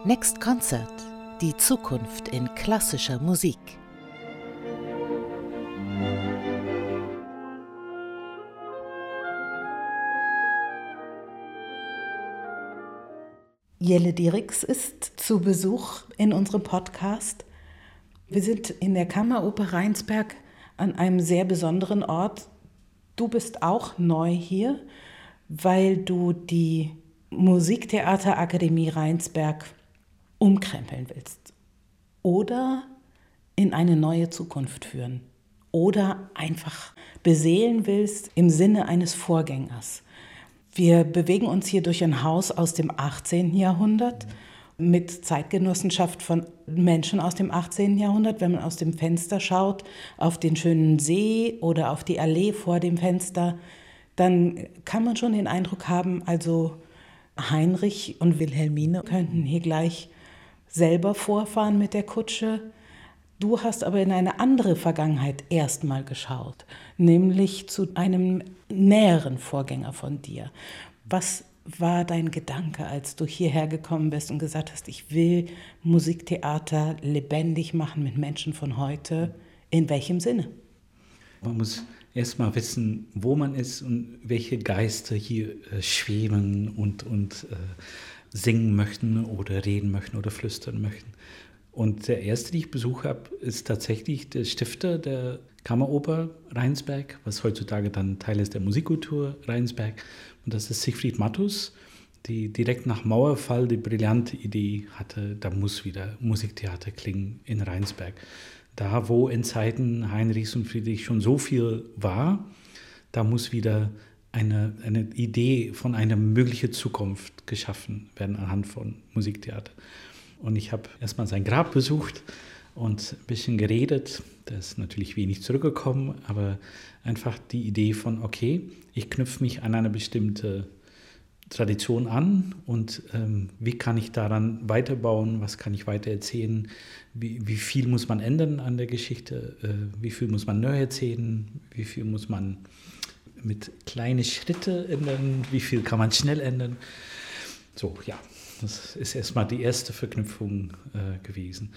Next Concert – die Zukunft in klassischer Musik. Jelle Dirks ist zu Besuch in unserem Podcast. Wir sind in der Kammeroper Rheinsberg an einem sehr besonderen Ort. Du bist auch neu hier, weil du die Musiktheaterakademie Rheinsberg umkrempeln willst oder in eine neue Zukunft führen oder einfach beseelen willst im Sinne eines Vorgängers. Wir bewegen uns hier durch ein Haus aus dem 18. Jahrhundert mit Zeitgenossenschaft von Menschen aus dem 18. Jahrhundert. Wenn man aus dem Fenster schaut, auf den schönen See oder auf die Allee vor dem Fenster, dann kann man schon den Eindruck haben, also Heinrich und Wilhelmine könnten hier gleich selber vorfahren mit der Kutsche. Du hast aber in eine andere Vergangenheit erstmal geschaut, nämlich zu einem näheren Vorgänger von dir. Was war dein Gedanke, als du hierher gekommen bist und gesagt hast, ich will Musiktheater lebendig machen mit Menschen von heute? In welchem Sinne? Man muss erst mal wissen, wo man ist und welche Geister hier schweben und singen möchten oder reden möchten oder flüstern möchten. Und der erste, den ich besucht habe, ist tatsächlich der Stifter der Kammeroper Rheinsberg, was heutzutage dann Teil ist der Musikkultur Rheinsberg. Und das ist Siegfried Matthus, die direkt nach Mauerfall die brillante Idee hatte, da muss wieder Musiktheater klingen in Rheinsberg. Da, wo in Zeiten Heinrichs und Friedrichs schon so viel war, da muss wieder eine Idee von einer möglichen Zukunft geschaffen werden anhand von Musiktheater. Und ich habe erstmal sein Grab besucht und ein bisschen geredet. Da ist natürlich wenig zurückgekommen, aber einfach die Idee von, okay, ich knüpfe mich an eine bestimmte Tradition an und wie kann ich daran weiterbauen, was kann ich weiter erzählen, wie viel muss man ändern an der Geschichte, wie viel muss man neu erzählen, wie viel muss man mit kleinen Schritten ändern, wie viel kann man schnell ändern. So, ja, das ist erstmal die erste Verknüpfung gewesen.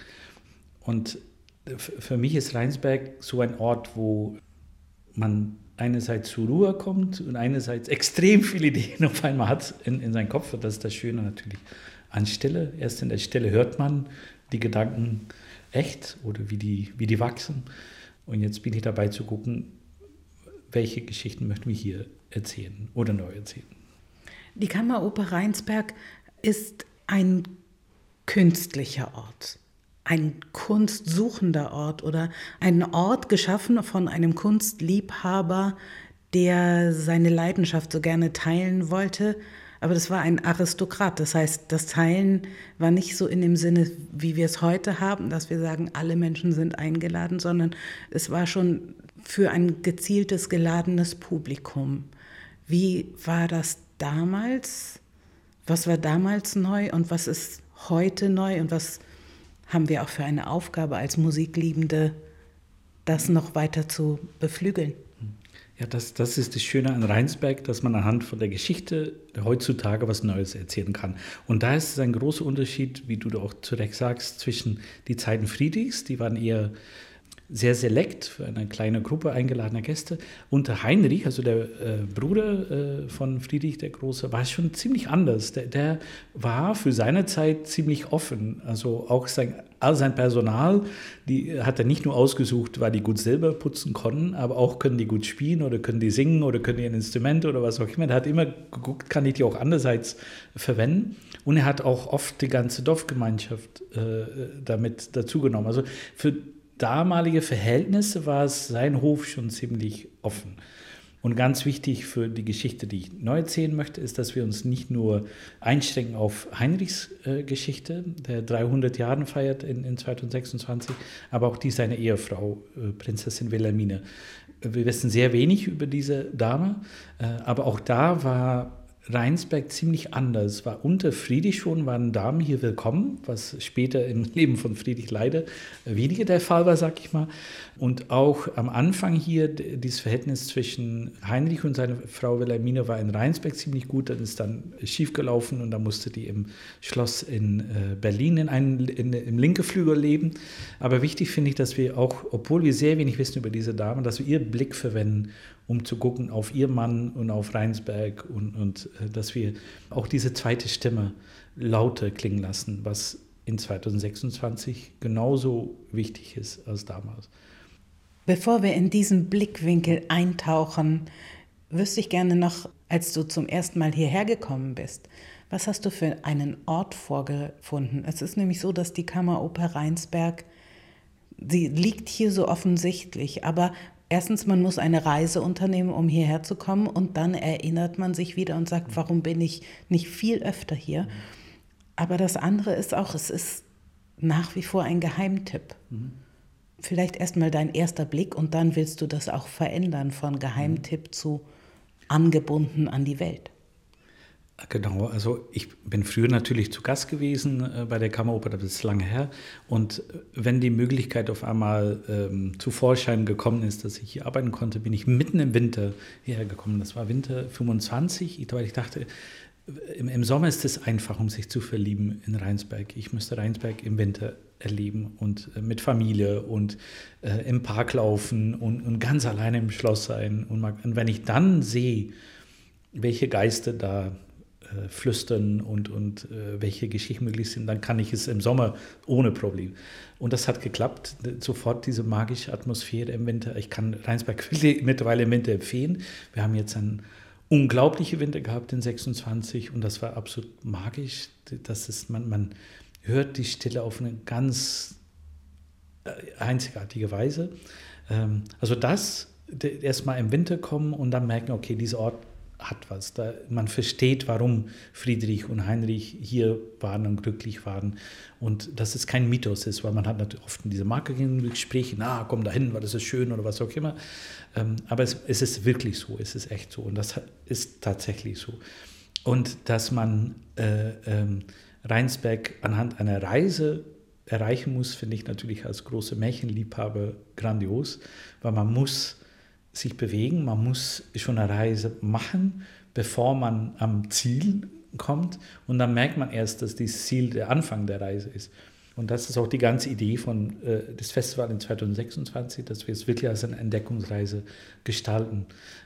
Und für mich ist Rheinsberg so ein Ort, wo man einerseits zur Ruhe kommt und einerseits extrem viele Ideen auf einmal hat in seinem Kopf. Das ist das Schöne natürlich an Stille. Erst in der Stille hört man die Gedanken echt oder wie die wachsen. Und jetzt bin ich dabei zu gucken, welche Geschichten möchten wir hier erzählen oder neu erzählen. Die Kammeroper Rheinsberg ist ein künstlicher Ort, ein kunstsuchender Ort oder ein Ort geschaffen von einem Kunstliebhaber, der seine Leidenschaft so gerne teilen wollte. Aber das war ein Aristokrat. Das heißt, das Teilen war nicht so in dem Sinne, wie wir es heute haben, dass wir sagen, alle Menschen sind eingeladen, sondern es war schon für ein gezieltes, geladenes Publikum. Wie war das damals? Was war damals neu und was ist heute neu und was haben wir auch für eine Aufgabe als Musikliebende, das noch weiter zu beflügeln? Ja, das ist das Schöne an Rheinsberg, dass man anhand von der Geschichte heutzutage was Neues erzählen kann. Und da ist es ein großer Unterschied, wie du auch zu Recht sagst, zwischen die Zeiten Friedrichs, die waren eher sehr selekt für eine kleine Gruppe eingeladener Gäste. Und der Heinrich, also der Bruder von Friedrich der Große, war schon ziemlich anders. Der war für seine Zeit ziemlich offen. Also auch all sein Personal, die hat er nicht nur ausgesucht, weil die gut selber putzen konnten, aber auch können die gut spielen oder können die singen oder können die ein Instrument oder was auch immer. Er hat immer geguckt, kann ich die auch andererseits verwenden. Und er hat auch oft die ganze Dorfgemeinschaft damit dazugenommen. Also für damalige Verhältnisse war es sein Hof schon ziemlich offen. Und ganz wichtig für die Geschichte, die ich neu erzählen möchte, ist, dass wir uns nicht nur einschränken auf Heinrichs Geschichte, der 300 Jahre feiert in 2026, aber auch die seiner Ehefrau, Prinzessin Wilhelmine. Wir wissen sehr wenig über diese Dame, aber auch da war Rheinsberg ziemlich anders. War unter Friedrich schon, waren Damen hier willkommen, was später im Leben von Friedrich leider weniger der Fall war, sag ich mal. Und auch am Anfang hier, dieses Verhältnis zwischen Heinrich und seiner Frau Wilhelmine war in Rheinsberg ziemlich gut. Dann ist dann schiefgelaufen und dann musste die im Schloss in Berlin im linken Flügel leben. Aber wichtig finde ich, dass wir auch, obwohl wir sehr wenig wissen über diese Dame, dass wir ihren Blick verwenden, um zu gucken auf ihr Mann und auf Rheinsberg und dass wir auch diese zweite Stimme lauter klingen lassen, was in 2026 genauso wichtig ist als damals. Bevor wir in diesen Blickwinkel eintauchen, wüsste ich gerne noch, als du zum ersten Mal hierher gekommen bist, was hast du für einen Ort vorgefunden? Es ist nämlich so, dass die Kammeroper Rheinsberg, sie liegt hier so offensichtlich, aber erstens, man muss eine Reise unternehmen, um hierher zu kommen, und dann erinnert man sich wieder und sagt, warum bin ich nicht viel öfter hier? Aber das andere ist auch, es ist nach wie vor ein Geheimtipp. Vielleicht erstmal dein erster Blick und dann willst du das auch verändern von Geheimtipp zu angebunden an die Welt. Genau, also ich bin früher natürlich zu Gast gewesen bei der Kammeroper, das ist lange her. Und wenn die Möglichkeit auf einmal zu Vorschein gekommen ist, dass ich hier arbeiten konnte, bin ich mitten im Winter hierher gekommen. Das war Winter 25, weil ich dachte, im Sommer ist es einfach, um sich zu verlieben in Rheinsberg. Ich müsste Rheinsberg im Winter erleben und mit Familie und im Park laufen und ganz alleine im Schloss sein. Und wenn ich dann sehe, welche Geister da flüstern und welche Geschichten möglich sind, dann kann ich es im Sommer ohne Problem. Und das hat geklappt, sofort diese magische Atmosphäre im Winter. Ich kann Rheinsberg mittlerweile im Winter empfehlen. Wir haben jetzt einen unglaublichen Winter gehabt in 26 und das war absolut magisch. Das ist, man hört die Stille auf eine ganz einzigartige Weise. Also das erstmal im Winter kommen und dann merken, okay, dieser Ort hat was. Man versteht, warum Friedrich und Heinrich hier waren und glücklich waren. Und dass es kein Mythos ist, weil man hat natürlich oft in diese Marketinggespräche, komm da hin, weil das ist schön oder was auch immer. Aber es ist wirklich so, es ist echt so und das ist tatsächlich so. Und dass man Rheinsberg anhand einer Reise erreichen muss, finde ich natürlich als großer Märchenliebhaber grandios, weil man muss sich bewegen, man muss schon eine Reise machen, bevor man am Ziel kommt und dann merkt man erst, dass das Ziel der Anfang der Reise ist. Und das ist auch die ganze Idee von des Festivals in 2026, dass wir es wirklich als eine Entdeckungsreise gestalten.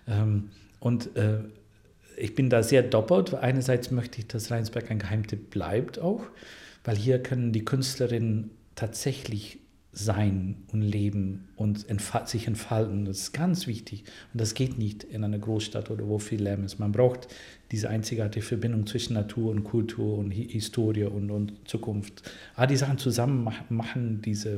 Ich bin da sehr doppelt, weil einerseits möchte ich, dass Rheinsberg ein Geheimtipp bleibt auch, weil hier können die Künstlerinnen tatsächlich sein und leben und sich entfalten. Das ist ganz wichtig. Und das geht nicht in einer Großstadt oder wo viel Lärm ist. Man braucht diese einzigartige Verbindung zwischen Natur und Kultur und Historie und Zukunft. Die Sachen zusammen machen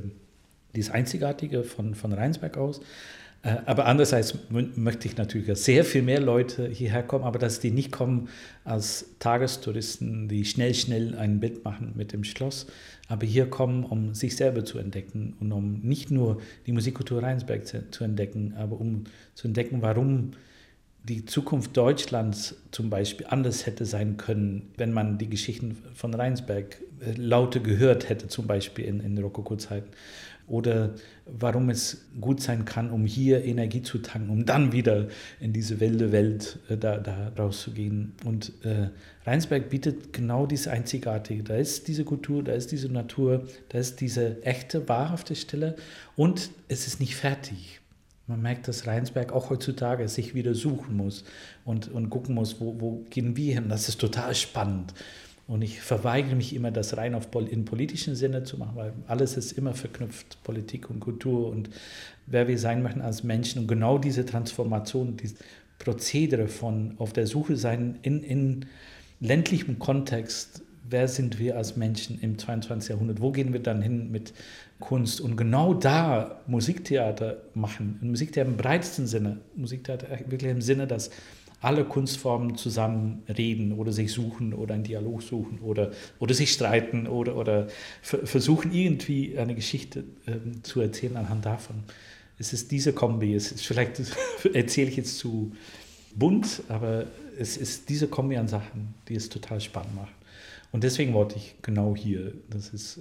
dieses Einzigartige von Rheinsberg aus. Aber andererseits möchte ich natürlich, dass sehr viel mehr Leute hierher kommen, aber dass die nicht kommen als Tagestouristen, die schnell ein Bild machen mit dem Schloss, aber hier kommen, um sich selber zu entdecken und um nicht nur die Musikkultur Rheinsberg zu entdecken, aber um zu entdecken, warum die Zukunft Deutschlands zum Beispiel anders hätte sein können, wenn man die Geschichten von Rheinsberg lauter gehört hätte, zum Beispiel in Rokoko-Zeiten. Oder warum es gut sein kann, um hier Energie zu tanken, um dann wieder in diese wilde Welt da rauszugehen. Und Rheinsberg bietet genau diese Einzigartige. Da ist diese Kultur, da ist diese Natur, da ist diese echte, wahrhafte Stille und es ist nicht fertig. Man merkt, dass Rheinsberg auch heutzutage sich wieder suchen muss und gucken muss, wo gehen wir hin. Das ist total spannend. Und ich verweigere mich immer, das rein in politischen Sinne zu machen, weil alles ist immer verknüpft, Politik und Kultur und wer wir sein möchten als Menschen. Und genau diese Transformation, dieses Prozedere von auf der Suche sein in ländlichem Kontext, wer sind wir als Menschen im 22. Jahrhundert, wo gehen wir dann hin mit Kunst und genau da Musiktheater machen, Musiktheater im breitesten Sinne, Musiktheater wirklich im Sinne, dass alle Kunstformen zusammen reden oder sich suchen oder einen Dialog suchen oder sich streiten oder versuchen irgendwie eine Geschichte zu erzählen anhand davon. Es ist diese Kombi, vielleicht erzähle ich jetzt zu bunt, aber es ist diese Kombi an Sachen, die es total spannend macht. Und deswegen wollte ich genau hier, das ist,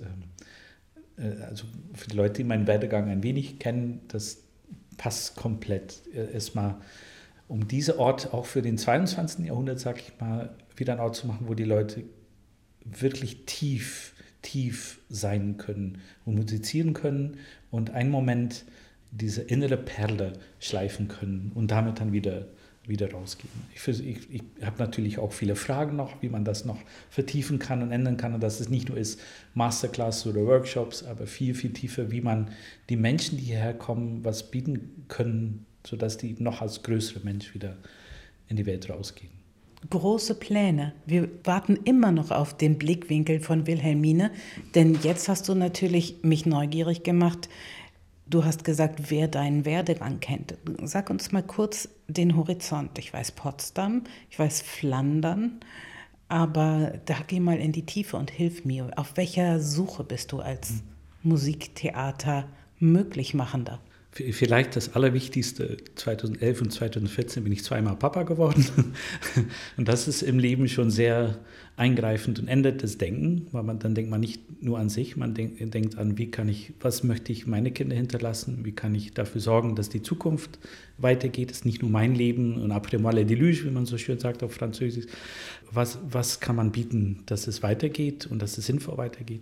also für die Leute, die meinen Werdegang ein wenig kennen, das passt komplett. Erstmal, um diesen Ort auch für den 22. Jahrhundert, sag ich mal, wieder einen Ort zu machen, wo die Leute wirklich tief sein können und musizieren können und einen Moment diese innere Perle schleifen können und damit dann wieder rausgehen. Ich habe natürlich auch viele Fragen noch, wie man das noch vertiefen kann und ändern kann und dass es nicht nur ist Masterclass oder Workshops, aber viel tiefer, wie man die Menschen, die hierher kommen, was bieten können, sodass die noch als größere Mensch wieder in die Welt rausgehen. Große Pläne. Wir warten immer noch auf den Blickwinkel von Wilhelmine, denn jetzt hast du natürlich mich neugierig gemacht. Du hast gesagt, wer deinen Werdegang kennt. Sag uns mal kurz den Horizont. Ich weiß Potsdam, ich weiß Flandern, aber da geh mal in die Tiefe und hilf mir. Auf welcher Suche bist du als Musiktheater Möglichmachender? Vielleicht das Allerwichtigste, 2011 und 2014 bin ich zweimal Papa geworden. Und das ist im Leben schon sehr eingreifend und ändert das Denken, weil dann denkt man nicht nur an sich, man denkt an, was möchte ich meine Kinder hinterlassen, wie kann ich dafür sorgen, dass die Zukunft weitergeht. Es ist nicht nur mein Leben und après moi la déluge, wie man so schön sagt auf Französisch. Was kann man bieten, dass es weitergeht und dass es sinnvoll weitergeht?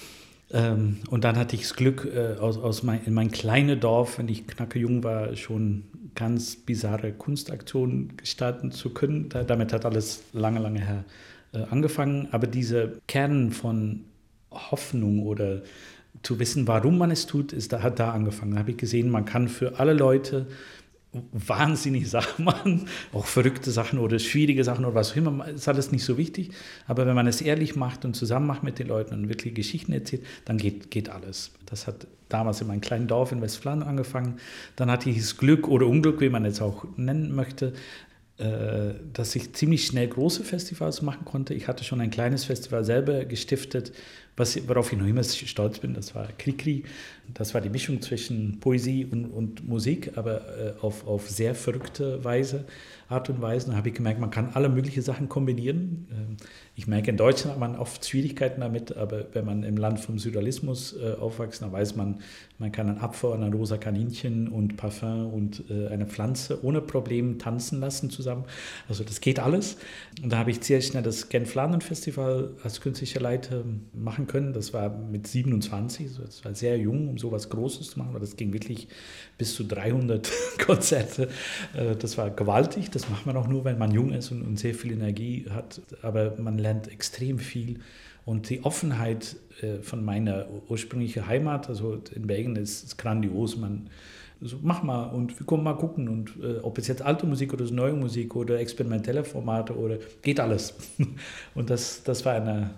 Und dann hatte ich das Glück, in mein kleines Dorf, wenn ich knackejung war, schon ganz bizarre Kunstaktionen gestalten zu können. Damit hat alles lange her angefangen. Aber diese Kern von Hoffnung oder zu wissen, warum man es tut, hat da angefangen. Da habe ich gesehen, man kann für alle Leute wahnsinnig Sachen machen, auch verrückte Sachen oder schwierige Sachen oder was auch immer, ist alles nicht so wichtig, aber wenn man es ehrlich macht und zusammen macht mit den Leuten und wirklich Geschichten erzählt, dann geht alles. Das hat damals in meinem kleinen Dorf in Westflandern angefangen, dann hatte ich das Glück oder Unglück, wie man es auch nennen möchte, dass ich ziemlich schnell große Festivals machen konnte. Ich hatte schon ein kleines Festival selber gestiftet, worauf ich noch immer stolz bin. Das war Krikri. Das war die Mischung zwischen Poesie und Musik, aber auf sehr verrückte Art und Weise. Da habe ich gemerkt, man kann alle möglichen Sachen kombinieren. Ich merke, in Deutschland hat man oft Schwierigkeiten damit, aber wenn man im Land vom Surrealismus aufwächst, dann weiß man, man kann einen Apfel und ein rosa Kaninchen und Parfum und eine Pflanze ohne Problem tanzen lassen zusammen. Also das geht alles. Und da habe ich sehr schnell das Genf-Flandern-Festival als künstlicher Leiter machen können. Das war mit 27, also das war sehr jung, um sowas Großes zu machen, aber das ging wirklich bis zu 300 Konzerte. Das war gewaltig, das macht man auch nur, wenn man jung ist und sehr viel Energie hat, aber man lernt extrem viel. Und die Offenheit von meiner ursprünglichen Heimat, also in Belgien, ist grandios. Mach mal und wir kommen mal gucken. Und ob es jetzt alte Musik oder neue Musik oder experimentelle Formate oder geht alles. Und das war eine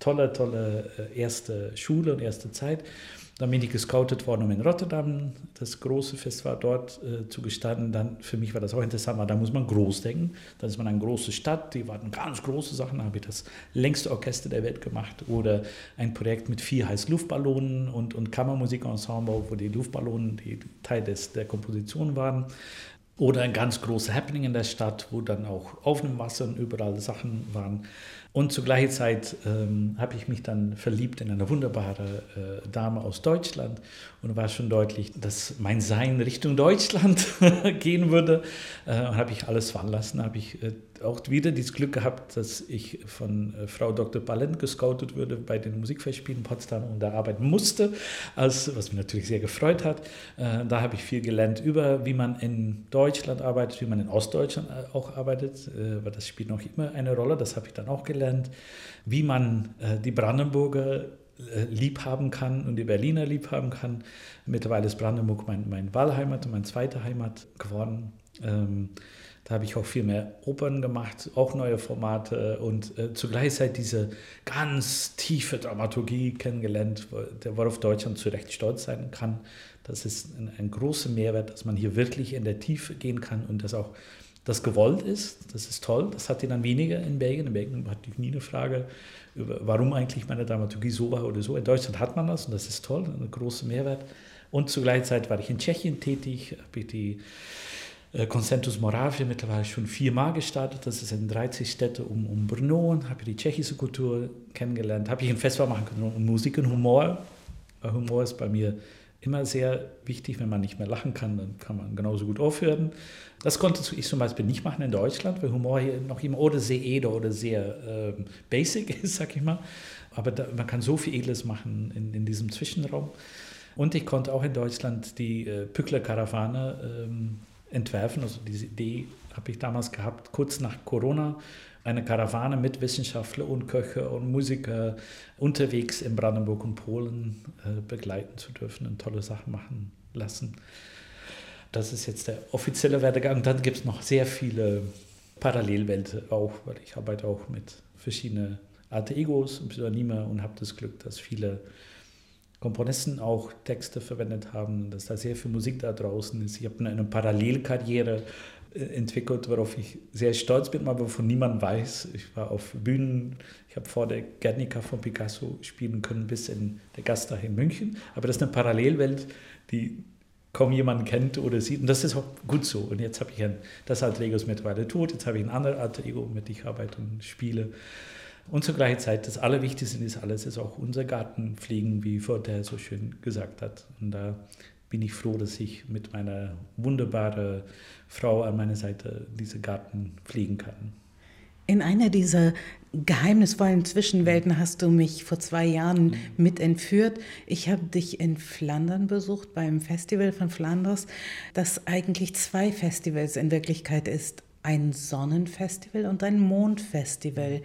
tolle erste Schule und erste Zeit. Dann bin ich gescoutet worden, um in Rotterdam das große Festival dort zu gestalten. Dann, für mich war das auch interessant, weil da muss man groß denken. Dann ist man eine große Stadt, die waren ganz große Sachen. Da habe ich das längste Orchester der Welt gemacht. Oder ein Projekt mit 4 Heiß-Luftballonen und Kammermusikensemble, wo die Luftballonen die Teil der Komposition waren. Oder ein ganz großes Happening in der Stadt, wo dann auch auf dem Wasser und überall Sachen waren. Und zur gleichen Zeit habe ich mich dann verliebt in eine wunderbare Dame aus Deutschland. Und war schon deutlich, dass mein Sein Richtung Deutschland gehen würde. Und habe ich alles fallen lassen. Habe ich auch wieder dieses Glück gehabt, dass ich von Frau Dr. Balent gescoutet wurde bei den Musikfestspielen in Potsdam und da arbeiten musste, was mich natürlich sehr gefreut hat. Da habe ich viel gelernt über, wie man in Deutschland arbeitet, wie man in Ostdeutschland auch arbeitet, weil das spielt noch immer eine Rolle, das habe ich dann auch gelernt, wie man die Brandenburger lieb haben kann und die Berliner lieb haben kann. Mittlerweile ist Brandenburg mein Wahlheimat und meine zweite Heimat geworden. Da habe ich auch viel mehr Opern gemacht, auch neue Formate und zugleich diese ganz tiefe Dramaturgie kennengelernt, worauf Deutschland zu Recht stolz sein kann. Das ist ein großer Mehrwert, dass man hier wirklich in der Tiefe gehen kann und dass auch das gewollt ist. Das ist toll. Das hatte ich dann weniger in Belgien. In Belgien hatte ich nie eine Frage, warum eigentlich meine Dramaturgie so war oder so. In Deutschland hat man das und das ist toll, ein großer Mehrwert. Und zur gleichen Zeit war ich in Tschechien tätig, habe ich die Concentus Moravia mittlerweile schon 4-mal gestartet. Das ist in 30 Städten um Brno. Habe die tschechische Kultur kennengelernt. Habe ich ein Festival machen können und Musik und Humor. Humor ist bei mir immer sehr wichtig. Wenn man nicht mehr lachen kann, dann kann man genauso gut aufhören. Das konnte ich zum Beispiel nicht machen in Deutschland, weil Humor hier noch immer oder sehr edel oder sehr basic ist, sag ich mal. Aber man kann so viel Edles machen in diesem Zwischenraum. Und ich konnte auch in Deutschland die Pückler-Karawane entwerfen. Also diese Idee habe ich damals gehabt, kurz nach Corona, eine Karawane mit Wissenschaftlern und Köche und Musiker unterwegs in Brandenburg und Polen begleiten zu dürfen und tolle Sachen machen lassen. Das ist jetzt der offizielle Werdegang. Dann gibt es noch sehr viele Parallelwelten auch, weil ich arbeite auch mit verschiedenen Alter Egos und Pseudonyme und habe das Glück, dass viele Komponisten auch Texte verwendet haben, dass da sehr viel Musik da draußen ist. Ich habe eine Parallelkarriere entwickelt, worauf ich sehr stolz bin, aber wovon niemand weiß. Ich war auf Bühnen, ich habe vor der Guernica von Picasso spielen können, bis in der Gasthaus in München. Aber das ist eine Parallelwelt, die kaum jemand kennt oder sieht. Und das ist auch gut so. Und jetzt habe ich das Alter Ego ist mittlerweile tot, jetzt habe ich ein anderes Alter Ego, mit dem ich arbeite und spiele. Und zur gleichen Zeit, das Allerwichtigste ist alles, ist auch unser Garten pflegen, wie Voltaire so schön gesagt hat. Und da bin ich froh, dass ich mit meiner wunderbaren Frau an meiner Seite diesen Garten pflegen kann. In einer dieser geheimnisvollen Zwischenwelten hast du mich vor 2 Jahren mit entführt. Ich habe dich in Flandern besucht, beim Festival von Flanders, das eigentlich 2 Festivals in Wirklichkeit ist. Ein Sonnenfestival und ein Mondfestival.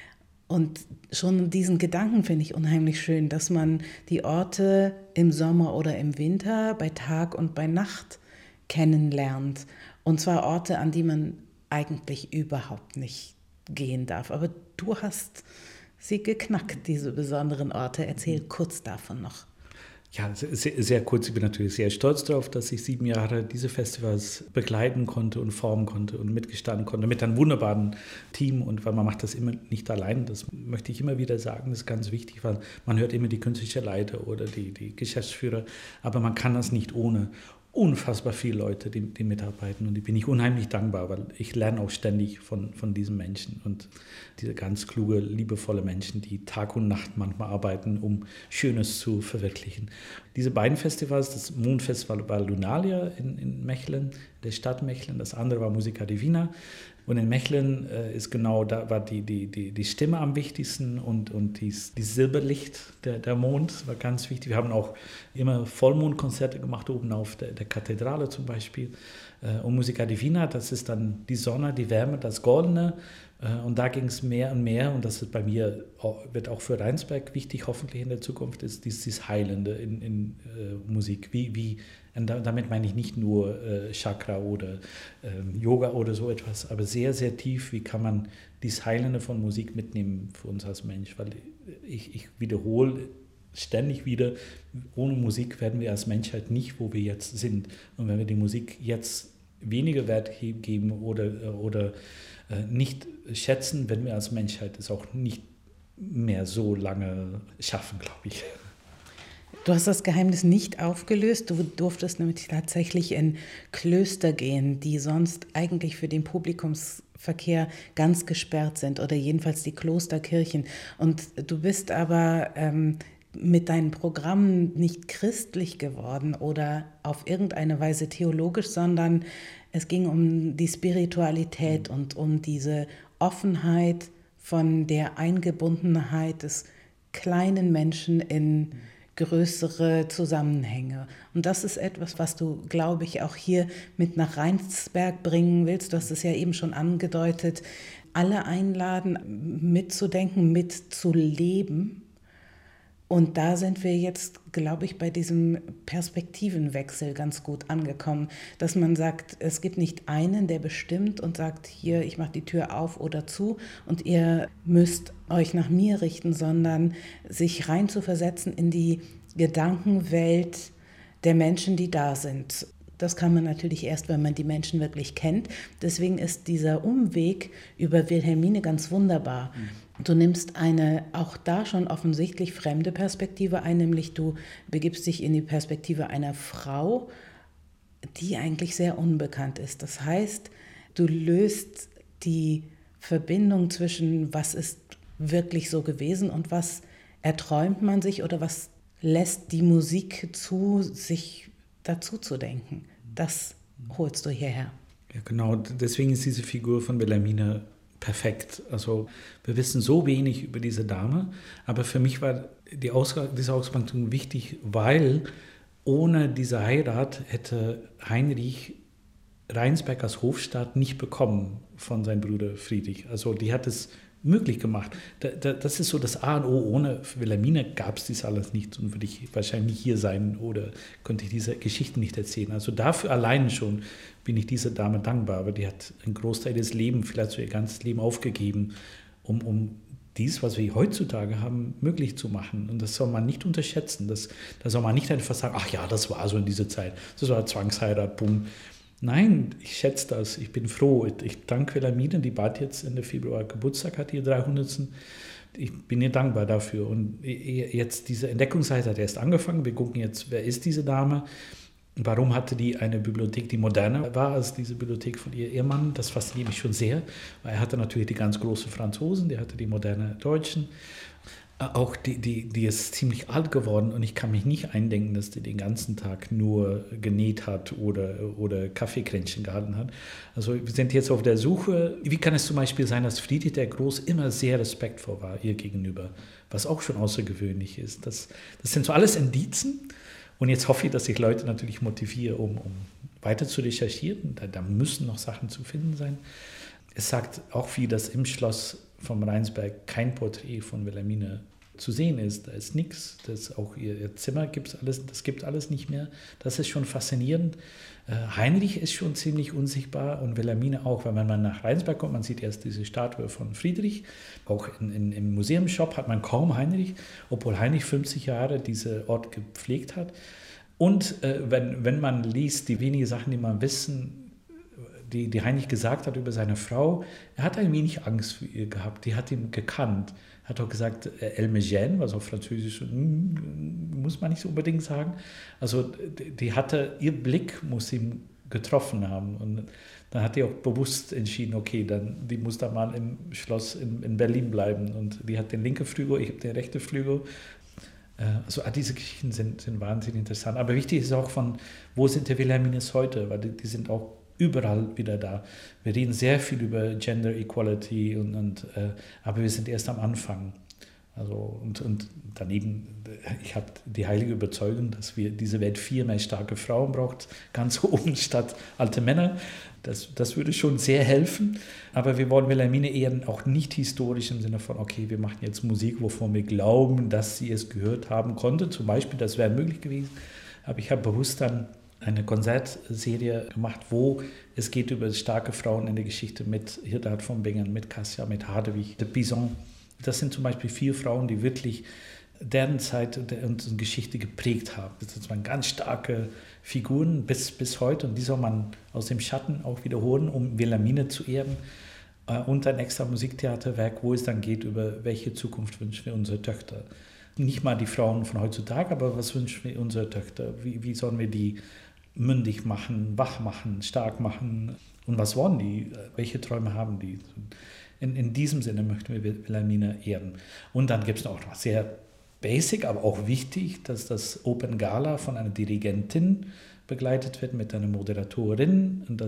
Und schon diesen Gedanken finde ich unheimlich schön, dass man die Orte im Sommer oder im Winter bei Tag und bei Nacht kennenlernt. Und zwar Orte, an die man eigentlich überhaupt nicht gehen darf. Aber du hast sie geknackt, diese besonderen Orte. Erzähl kurz davon noch. Ja, sehr, sehr kurz. Ich bin natürlich sehr stolz darauf, dass ich 7 Jahre diese Festivals begleiten konnte und formen konnte und mitgestalten konnte mit einem wunderbaren Team. Und weil man macht das immer nicht allein, das möchte ich immer wieder sagen, das ist ganz wichtig, weil man hört immer die künstliche Leiter oder die Geschäftsführer, aber man kann das nicht ohne unfassbar viele Leute, die mitarbeiten. Und ich bin unheimlich dankbar, weil ich lerne auch ständig von diesen Menschen und diese ganz kluge, liebevolle Menschen, die Tag und Nacht manchmal arbeiten, um Schönes zu verwirklichen. Diese beiden Festivals, das Mondfestival war Lunalia in Mechelen, der Stadt Mechelen, das andere war Musica Divina. Und in Mechelen ist genau, da war die Stimme am wichtigsten und die Silberlicht, der Mond war ganz wichtig. Wir haben auch immer Vollmondkonzerte gemacht, oben auf der Kathedrale zum Beispiel. Und Musica Divina, das ist dann die Sonne, die Wärme, das Goldene. Und da ging es mehr und mehr, und das ist bei mir, wird auch für Rheinsberg wichtig, hoffentlich in der Zukunft, ist dieses Heilende in Musik. Und damit meine ich nicht nur Chakra oder Yoga oder so etwas, aber sehr, sehr tief, wie kann man dieses Heilende von Musik mitnehmen für uns als Mensch, weil ich wiederhole ständig wieder, ohne Musik werden wir als Menschheit nicht, wo wir jetzt sind. Und wenn wir die Musik jetzt weniger Wert geben oder nicht schätzen, werden wir als Menschheit es auch nicht mehr so lange schaffen, glaube ich. Du hast das Geheimnis nicht aufgelöst. Du durftest nämlich tatsächlich in Klöster gehen, die sonst eigentlich für den Publikumsverkehr ganz gesperrt sind oder jedenfalls die Klosterkirchen. Und du bist aber mit deinen Programmen nicht christlich geworden oder auf irgendeine Weise theologisch, sondern es ging um die Spiritualität und um diese Offenheit von der Eingebundenheit des kleinen Menschen in größere Zusammenhänge. Und das ist etwas, was du, glaube ich, auch hier mit nach Rheinsberg bringen willst. Du hast es ja eben schon angedeutet, alle einladen, mitzudenken, mitzuleben. Und da sind wir jetzt, glaube ich, bei diesem Perspektivenwechsel ganz gut angekommen, dass man sagt, es gibt nicht einen, der bestimmt und sagt, hier, ich mache die Tür auf oder zu und ihr müsst euch nach mir richten, sondern sich reinzuversetzen in die Gedankenwelt der Menschen, die da sind. Das kann man natürlich erst, wenn man die Menschen wirklich kennt. Deswegen ist dieser Umweg über Wilhelmine ganz wunderbar. Du nimmst eine auch da schon offensichtlich fremde Perspektive ein, nämlich du begibst dich in die Perspektive einer Frau die eigentlich sehr unbekannt ist. Das heißt, du löst die Verbindung zwischen was ist wirklich so gewesen und was erträumt man sich oder was lässt die Musik zu, sich dazu zu denken. Das holst du hierher. Ja, genau. Deswegen ist diese Figur von Wilhelmine perfekt. Also wir wissen so wenig über diese Dame, aber für mich war diese Ausgrenzung wichtig, weil ohne diese Heirat hätte Heinrich Rheinsberg als Hofstaat nicht bekommen von seinem Bruder Friedrich. Also die hat es möglich gemacht. Das ist so das A und O. Ohne Wilhelmine gab es dies alles nicht und würde ich wahrscheinlich nicht hier sein oder könnte ich diese Geschichten nicht erzählen. Also dafür allein schon bin ich dieser Dame dankbar, aber die hat einen Großteil des Lebens, vielleicht so ihr ganzes Leben aufgegeben, um dies, was wir heutzutage haben, möglich zu machen. Und das soll man nicht unterschätzen. Da soll man nicht einfach sagen, ach ja, das war so in dieser Zeit. Das war Zwangsheirat, boom. Nein, ich schätze das, ich bin froh. Ich danke Wilhelmine, die bald jetzt Ende Februar Geburtstag hat, ihr 300. Ich bin ihr dankbar dafür. Und jetzt diese Entdeckungsreise hat erst angefangen. Wir gucken jetzt, wer ist diese Dame? Warum hatte die eine Bibliothek, die moderner war als diese Bibliothek von ihrem Ehemann? Das fasziniert mich schon sehr, weil er hatte natürlich die ganz großen Franzosen, der hatte die modernen Deutschen. Auch die ist ziemlich alt geworden und ich kann mich nicht eindenken, dass die den ganzen Tag nur genäht hat oder Kaffeekränzchen gehalten hat. Also wir sind jetzt auf der Suche, wie kann es zum Beispiel sein, dass Friedrich der Groß immer sehr respektvoll war ihr gegenüber, was auch schon außergewöhnlich ist. Das sind so alles Indizen und jetzt hoffe ich, dass ich Leute natürlich motiviere, um weiter zu recherchieren. Da müssen noch Sachen zu finden sein. Es sagt auch viel, dass im Schloss vom Rheinsberg kein Porträt von Wilhelmine zu sehen ist. Da ist nichts. Auch ihr Zimmer gibt alles nicht mehr. Das ist schon faszinierend. Heinrich ist schon ziemlich unsichtbar und Wilhelmine auch, weil wenn man nach Rheinsberg kommt, man sieht erst diese Statue von Friedrich. Auch im Museumsshop hat man kaum Heinrich, obwohl Heinrich 50 Jahre diesen Ort gepflegt hat. Und wenn man liest, die wenigen Sachen, die man wissen, die Heinrich gesagt hat über seine Frau, er hat ein wenig Angst für ihr gehabt, die hat ihn gekannt. Er hat auch gesagt, elle me gêne, was auf Französisch muss man nicht so unbedingt sagen. Also ihr Blick muss ihn getroffen haben. Und dann hat die auch bewusst entschieden, okay, die muss da mal im Schloss in Berlin bleiben. Und die hat den linken Flügel, ich habe den rechten Flügel. Also diese Geschichten sind wahnsinnig interessant. Aber wichtig ist auch wo sind die Wilhelmines heute? Weil die sind auch überall wieder da. Wir reden sehr viel über Gender Equality, aber wir sind erst am Anfang. Also, und daneben, ich habe die heilige Überzeugung, dass diese Welt 4 mehr starke Frauen braucht, ganz oben statt alte Männer. Das würde schon sehr helfen. Aber wir wollen Wilhelmine ehren, auch nicht historisch im Sinne von, okay, wir machen jetzt Musik, wovon wir glauben, dass sie es gehört haben konnte. Zum Beispiel, das wäre möglich gewesen. Aber ich habe bewusst dann eine Konzertserie gemacht, wo es geht über starke Frauen in der Geschichte mit Hildegard von Bingen, mit Cassia, mit Hadewig, de Pizan. Das sind zum Beispiel 4 Frauen, die wirklich deren Zeit und unsere Geschichte geprägt haben. Das waren ganz starke Figuren bis heute und die soll man aus dem Schatten auch wiederholen, um Wilhelmine zu ehren. Und ein extra Musiktheaterwerk, wo es dann geht über welche Zukunft wünschen wir unsere Töchter. Nicht mal die Frauen von heutzutage, aber was wünschen wir unsere Töchter? Wie sollen wir die mündig machen, wach machen, stark machen und was wollen die? Welche Träume haben die? In diesem Sinne möchten wir Wilhelmine ehren. Und dann gibt es noch sehr basic, aber auch wichtig, dass das Open Gala von einer Dirigentin begleitet wird mit einer Moderatorin. Und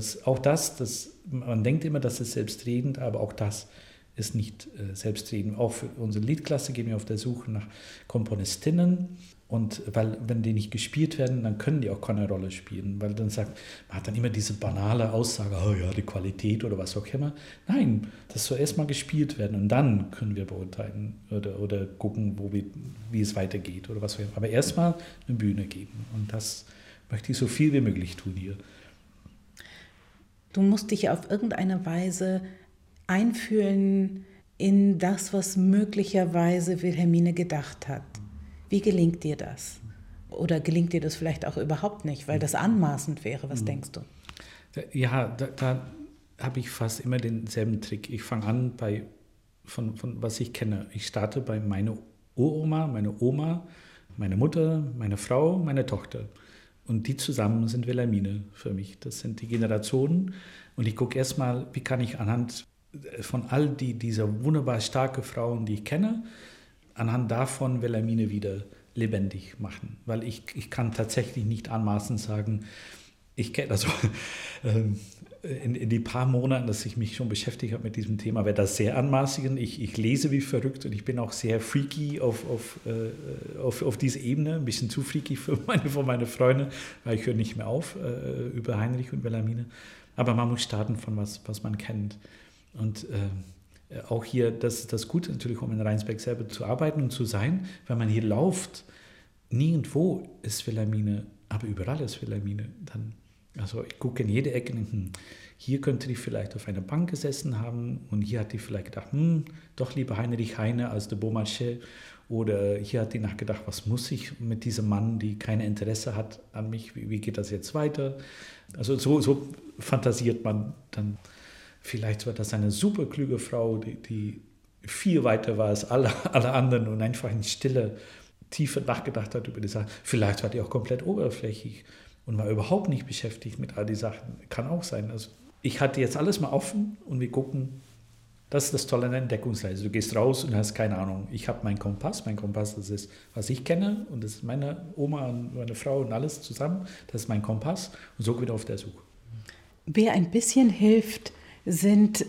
man denkt immer, das ist selbstredend, aber auch das ist nicht selbstredend. Auch für unsere Liedklasse gehen wir auf der Suche nach Komponistinnen. Und weil, wenn die nicht gespielt werden, dann können die auch keine Rolle spielen. Weil man hat dann immer diese banale Aussage, oh ja, die Qualität oder was auch immer. Nein, das soll erstmal gespielt werden und dann können wir beurteilen oder gucken, wie es weitergeht oder was auch immer. Aber erstmal eine Bühne geben. Und das möchte ich so viel wie möglich tun hier. Du musst dich auf irgendeine Weise einfühlen in das, was möglicherweise Wilhelmine gedacht hat. Wie gelingt dir das? Oder gelingt dir das vielleicht auch überhaupt nicht, weil das anmaßend wäre? Was denkst du? Ja, da habe ich fast immer denselben Trick. Ich fange an von was ich kenne. Ich starte bei meiner Uroma, meine Oma, meine Mutter, meine Frau, meine Tochter. Und die zusammen sind Wilhelmine für mich. Das sind die Generationen. Und ich gucke erstmal, wie kann ich anhand von all dieser wunderbar starke Frauen, die ich kenne, anhand davon Wilhelmine wieder lebendig machen. Weil ich kann tatsächlich nicht anmaßend sagen, ich kenne, also in die paar Monaten, dass ich mich schon beschäftigt habe mit diesem Thema, wäre das sehr anmaßend. Ich lese wie verrückt und ich bin auch sehr freaky auf diese Ebene, ein bisschen zu freaky für meine Freunde, weil ich höre nicht mehr auf über Heinrich und Wilhelmine. Aber man muss starten von was man kennt. Und auch hier, das ist das Gute natürlich, um in Rheinsberg selber zu arbeiten und zu sein, wenn man hier läuft, nirgendwo ist Wilhelmine, aber überall ist Wilhelmine. Also ich gucke in jede Ecke und denke, hier könnte die vielleicht auf einer Bank gesessen haben und hier hat die vielleicht gedacht, doch lieber Heinrich Heine als de Beaumarchais. Oder hier hat die nachgedacht, was muss ich mit diesem Mann, die kein Interesse hat an mich, wie geht das jetzt weiter? Also so fantasiert man dann. Vielleicht war das eine super kluge Frau, die viel weiter war als alle anderen und einfach in Stille tiefer nachgedacht hat über die Sachen. Vielleicht war die auch komplett oberflächlich und war überhaupt nicht beschäftigt mit all die Sachen. Kann auch sein. Also ich hatte jetzt alles mal offen und wir gucken, das ist das Tolle an der Entdeckungsreise. Du gehst raus und hast keine Ahnung. Ich habe meinen Kompass. Mein Kompass, das ist, was ich kenne und das ist meine Oma und meine Frau und alles zusammen. Das ist mein Kompass und so wieder auf der Suche. Wer ein bisschen hilft, sind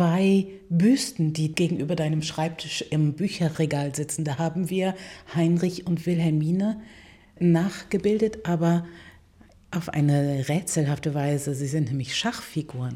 2 Büsten, die gegenüber deinem Schreibtisch im Bücherregal sitzen. Da haben wir Heinrich und Wilhelmine nachgebildet, aber auf eine rätselhafte Weise. Sie sind nämlich Schachfiguren.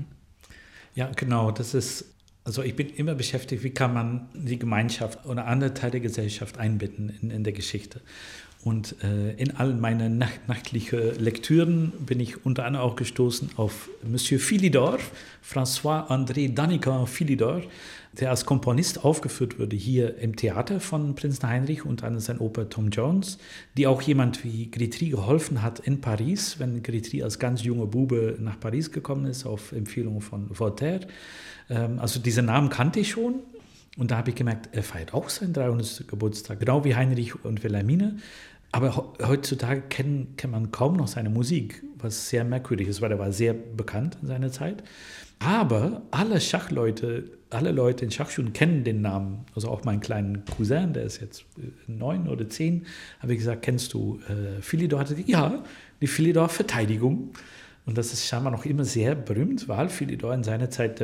Ja, genau. Also ich bin immer beschäftigt, wie kann man die Gemeinschaft oder andere Teile der Gesellschaft einbinden in der Geschichte. Und in all meinen nachtlichen Lektüren bin ich unter anderem auch gestoßen auf Monsieur Philidor, François-André Danican Philidor, der als Komponist aufgeführt wurde hier im Theater von Prinzen Heinrich und an seiner Oper Tom Jones, die auch jemand wie Grétry geholfen hat in Paris, wenn Grétry als ganz junger Bube nach Paris gekommen ist, auf Empfehlung von Voltaire. Also diese Namen kannte ich schon. Und da habe ich gemerkt, er feiert auch seinen 300. Geburtstag, genau wie Heinrich und Wilhelmine. Aber heutzutage kennt man kaum noch seine Musik, was sehr merkwürdig ist, weil er war sehr bekannt in seiner Zeit. Aber alle Leute in Schachschulen kennen den Namen. Also auch mein kleiner Cousin, der ist jetzt 9 oder 10, habe ich gesagt, kennst du Philidor? Hatte gesagt, ja, die Philidor-Verteidigung. Und das ist scheinbar noch immer sehr berühmt, weil Philidor in seiner Zeit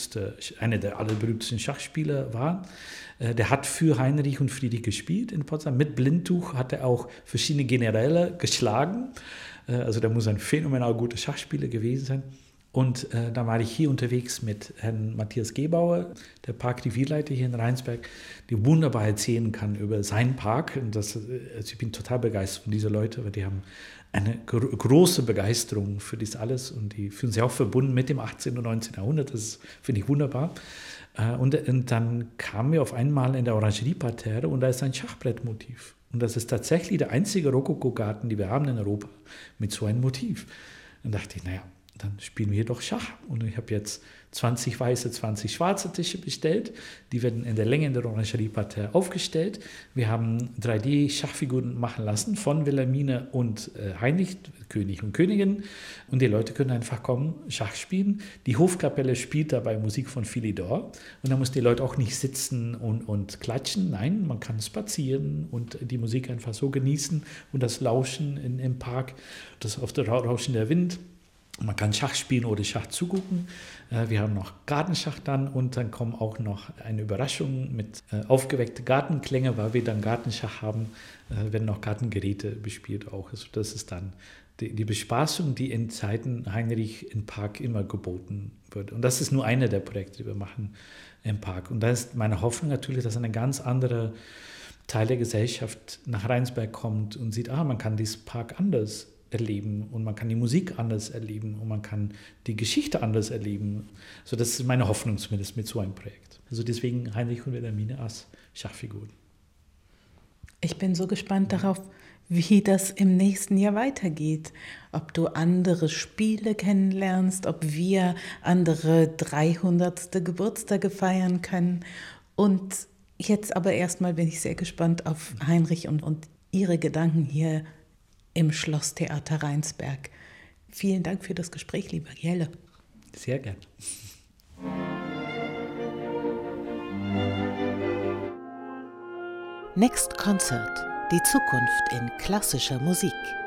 einer der allerberühmtesten Schachspieler war. Der hat für Heinrich und Friedrich gespielt in Potsdam. Mit Blindtuch hat er auch verschiedene Generäle geschlagen. Also der muss ein phänomenal guter Schachspieler gewesen sein. Und da war ich hier unterwegs mit Herrn Matthias Gebauer, der Parkrevierleiter hier in Rheinsberg, der wunderbar erzählen kann über seinen Park. Und also ich bin total begeistert von diesen Leuten, weil die haben eine große Begeisterung für das alles und die fühlen sich auch verbunden mit dem 18. und 19. Jahrhundert. Das finde ich wunderbar. Und dann kamen wir auf einmal in der Orangerieparterre und da ist ein Schachbrettmotiv. Und das ist tatsächlich der einzige Rokokogarten, den wir haben in Europa, mit so einem Motiv. Dann dachte ich, naja, dann spielen wir hier doch Schach. Und ich habe jetzt 20 weiße, 20 schwarze Tische bestellt. Die werden in der Länge in der Orangerieparterre aufgestellt. Wir haben 3D-Schachfiguren machen lassen von Wilhelmine und Heinrich, König und Königin. Und die Leute können einfach kommen, Schach spielen. Die Hofkapelle spielt dabei Musik von Philidor. Und da müssen die Leute auch nicht sitzen und klatschen. Nein, man kann spazieren und die Musik einfach so genießen und das Lauschen im Park, das auf der Rauschen der Wind. Man kann Schach spielen oder Schach zugucken. Wir haben noch Gartenschach dann und dann kommen auch noch eine Überraschung mit aufgeweckten Gartenklänge, weil wir dann Gartenschach haben, werden noch Gartengeräte bespielt auch. Also das ist dann die Bespaßung, die in Zeiten Heinrich im Park immer geboten wird. Und das ist nur eine der Projekte, die wir machen im Park. Und da ist meine Hoffnung natürlich, dass eine ganz andere Teil der Gesellschaft nach Rheinsberg kommt und sieht, man kann diesen Park anders erleben und man kann die Musik anders erleben und man kann die Geschichte anders erleben. So, das ist meine Hoffnung zumindest mit so einem Projekt. Also deswegen Heinrich und Wilhelmine als Schachfiguren. Ich bin so gespannt darauf, wie das im nächsten Jahr weitergeht. Ob du andere Spiele kennenlernst, ob wir andere 300. Geburtstage feiern können. Und jetzt aber erstmal bin ich sehr gespannt auf Heinrich und ihre Gedanken hier im Schlosstheater Rheinsberg. Vielen Dank für das Gespräch, lieber Jelle. Sehr gern. Next Concert. Die Zukunft in klassischer Musik.